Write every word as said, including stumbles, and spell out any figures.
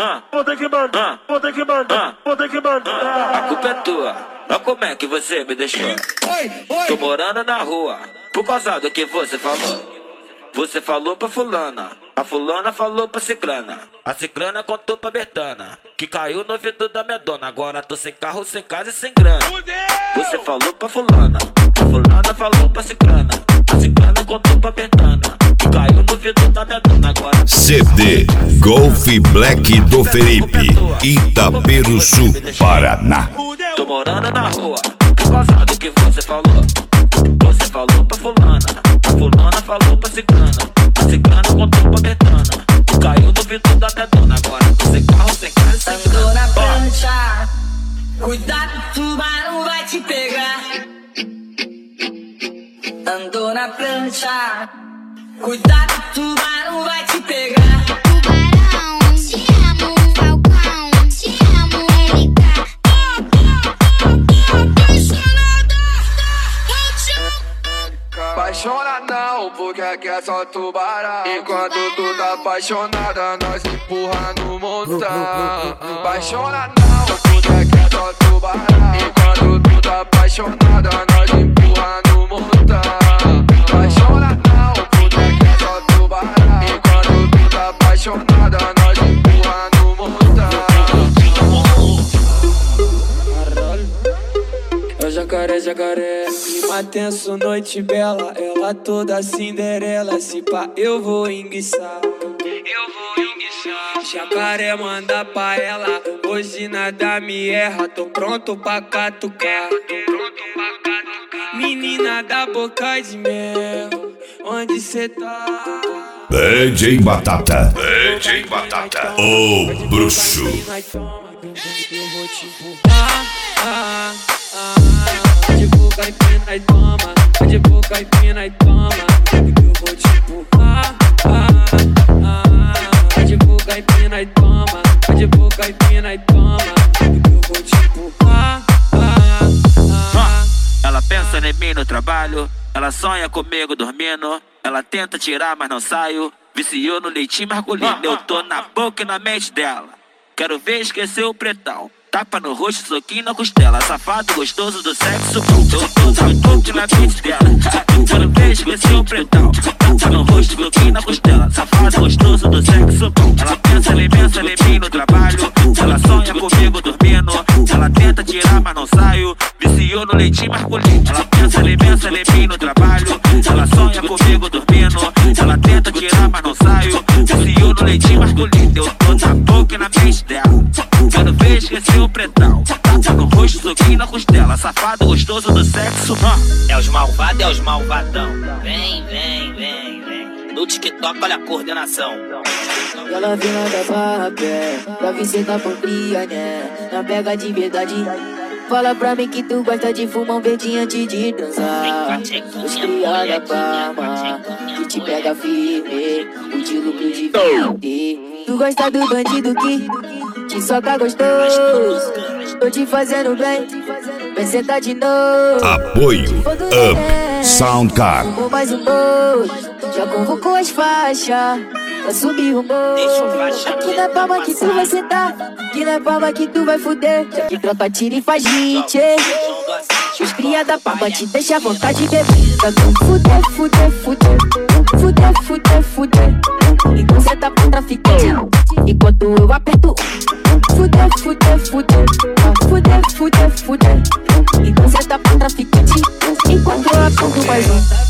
vou ter que mandar, vou ter que mandar, vou ter que mandar. A culpa é tua, olha como é que você me deixou. Tô morando na rua, por causa do que você falou. Você falou pra fulana, a fulana falou pra ciclana, a ciclana contou pra Bertana, que caiu no ouvido da minha dona. Agora tô sem carro, sem casa e sem grana. Você falou pra fulana, a fulana falou pra ciclana, a ciclana contou pra Bertana, que caiu no ouvido da minha dona. Agora C D Golf Black do Felipe, Itaperuçu, Paraná. Tô morando na rua, por causa do que você falou. Você falou pra fulana, a fulana falou pra ciclana, a ciclana contou pra Bertana, que caiu no ouvido da minha dona. Agora tô sem carro, sem casa e sem grana. Andou na prancha, cuidado, o tubarão vai te pegar. Andou na prancha, cuidado, o tubarão vai te pegar. Tubarão, te amo, Falcão, te amo, L K. Apaixona não, porque aqui é só tubarão. Enquanto tu tá apaixonada, nós empurra no montão. Apaixona não, porque aqui é só tubarão. Enquanto tu tá apaixonada, nós empurra no montão. Apaixona não, porque aqui é só tubarão. Enquanto tu tá apaixonada, nós empurra no montão. É o jacaré, jacaré, clima tenso, noite bela. Ela toda Cinderela, se pá eu vou enguiçar. Eu vou enguiçar. Jacaré manda pra ela, hoje nada me erra. Tô pronto pra catucar. Pronto pra catucar. Menina da boca de mel, onde cê tá? D J Batata, D J Batata, o bruxo. Eu vou te empurrar, ah, ah, ah. De boca e pena e toma, de boca e pena e toma. Eu vou te empurrar, ah, ah, ah. De boca e pena e toma, de boca e pena e toma. Eu vou te empurrar, ah, ah, ah. Ela pensa em mim no trabalho, ela sonha comigo dormindo, ela tenta tirar mas não saio, viciou no leitinho masculino. Eu tô na boca e na mente dela, quero ver esquecer o pretão. Tapa no rosto, soquinho na costela, safado gostoso do sexo. Eu tô na boca e na mente dela, quero ver esquecer o pretão. Tapa no rosto, soquinho na costela, safado gostoso do sexo. Ela pensa, ela pensa em mim no trabalho, ela sonha comigo dormindo, ela tenta tirar mas não saio, viciou no leitinho masculino. Ela pensa, ela pensa em mim no trabalho, ela sonha comigo dormindo, ela tenta tirar mas não saio, viciou no leitinho masculino. Eu tô na boca e na mente dela, quero ver esquecer o pretão. Tapa no rosto, soquinho na costela, safado gostoso do sexo. É os malvados, é os malvadão. Vem, vem, vem, vem. No TikTok, olha a coordenação. Ela vem lá da barra, pé, pra vir sentar pancria, né? Na pega de verdade. Fala pra mim que tu gosta de fumar um verdinho antes de dançar. Os cria da Palma, que te pega firme, o de lucro de vender. Tu gosta do bandido que te soca gostoso. Tô te fazendo bem, vem sentar de novo. Apoio Up Soundcar. Vou mais um bolo, já convocou as faixas pra subir o morro. Aqui na palma que tu vai sentar, aqui na palma que tu vai fuder. Que troca tira e faz hit. Os cria da palma te deixa à vontade de beber. Pra tu fuder, fuder, fuder, fuder, fuder, fuder. Então cê tá pra traficante, enquanto eu aperto. Fuder, fuder, fuder, fuder, fuder, fuder. Então cê tá pra traficante, enquanto eu aperto mais um.